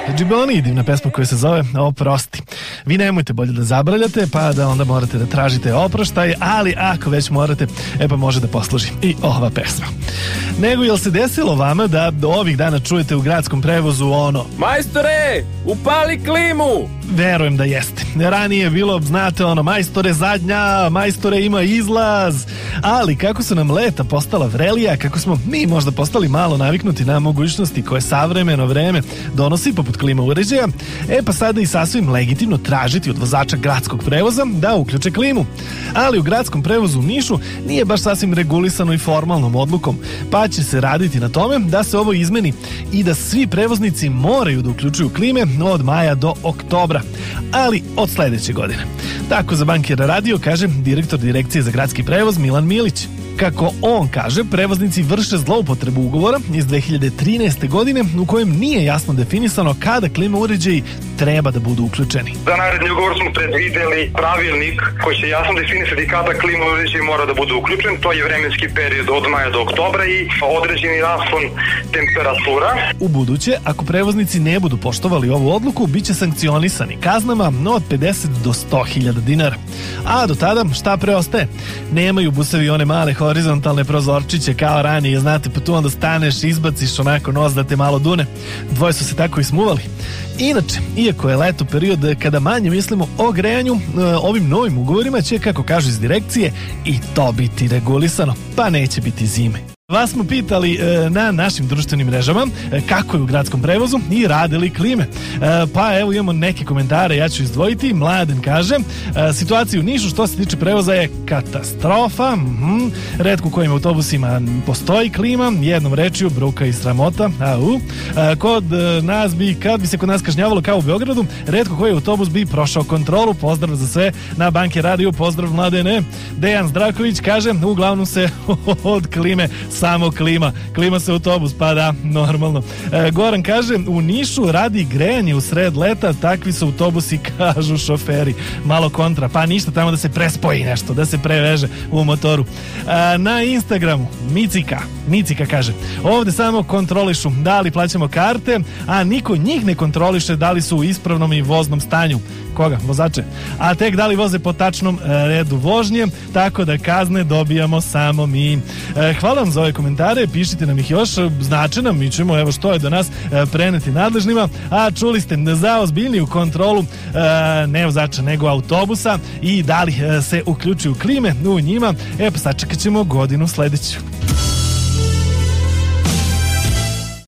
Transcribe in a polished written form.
Džiboni i divna pesma koja se zove Oprosti. Vi nemojte bolje da zabrljate, pa da onda morate da tražite oproštaj, ali ako već morate, pa može da posluži i ova pesma. Nego, jel se desilo vama da ovih dana čujete u gradskom prevozu ono: majstore, upali klimu! Verujem da jeste. Ranije je bilo, znate, ono, majstore zadnja, majstore ima izlaz, ali kako su nam leta postala vrelija, kako smo mi možda postali malo naviknuti na mogućnosti koje savremeno vreme donosi poput klima uređaja, pa sada i sasvim legitimno tražiti od vozača gradskog prevoza da uključe klimu. Ali u gradskom prevozu u Nišu nije baš sasvim regulisano i formalnom odlukom, pa će se raditi na tome da se ovo izmeni i da svi prevoznici moraju da uključuju klime od maja do oktobra, ali od sledeće godine. Tako za Banker radio kaže direktor Direkcije za gradski prevoz Milan Milić. Kako on kaže, prevoznici vrše zloupotrebu ugovora iz 2013. godine u kojem nije jasno definisano kada klima uređaji treba da budu uključeni. Za naredni ugovor smo predvideli pravilnik koji će jasno definisati kada klima uređaji mora da bude uključen. To je vremenski period od maja do oktobra i određeni raspon temperatura. U buduće, ako prevoznici ne budu poštovali ovu odluku, bit će sankcionisani kaznama od 50 do 100.000 dinara. A do tada šta preostaje? Nemaju busevi one male horizontalne prozorčiće kao ranije, znate, pa tu onda staneš, izbaciš onako nos da te malo dune. Dvoje su se tako i smuvali. Inače, iako je leto period kada manje mislimo o grejanju, ovim novim ugovorima će, kako kažu iz direkcije, i to biti regulisano, pa neće biti zime. Vas smo pitali na našim društvenim mrežama kako je u gradskom prevozu i rade li klime. Pa evo imamo neke komentare, ja ću izdvojiti. Mladen kaže, situacija u Nišu što se tiče prevoza je katastrofa. Retko u kojim autobusima postoji klima, jednom rečju bruka i sramota. Kod nas bi, kad bi se kod nas kažnjavalo kao u Beogradu, retko koji autobus bi prošao kontrolu. Pozdrav za sve na Banke radio, pozdrav Mladene. Dejan Zdraković kaže, uglavnom se od klime samo klima se autobus, pa da, normalno. Goran kaže, u Nišu radi grejanje u sred leta, takvi su autobusi, kažu šoferi. Malo kontra, pa ništa, tamo da se prespoji nešto, da se preveže u motoru. Na Instagramu Micika kaže, ovde samo kontrolišu da li plaćamo karte, a niko njih ne kontroliše da li su u ispravnom i voznom stanju. Koga? Vozače. A tek da li voze po tačnom redu vožnje, tako da kazne dobijamo samo mi. Hvala vam za ove komentare, pišite nam ih još, znače nam, mi ćemo, evo što je do nas, preneti nadležnima, a čuli ste za ozbiljniju kontrolu ne vozača nego autobusa i da li se uključuju klime u njima, pa sačekat ćemo godinu sledeću.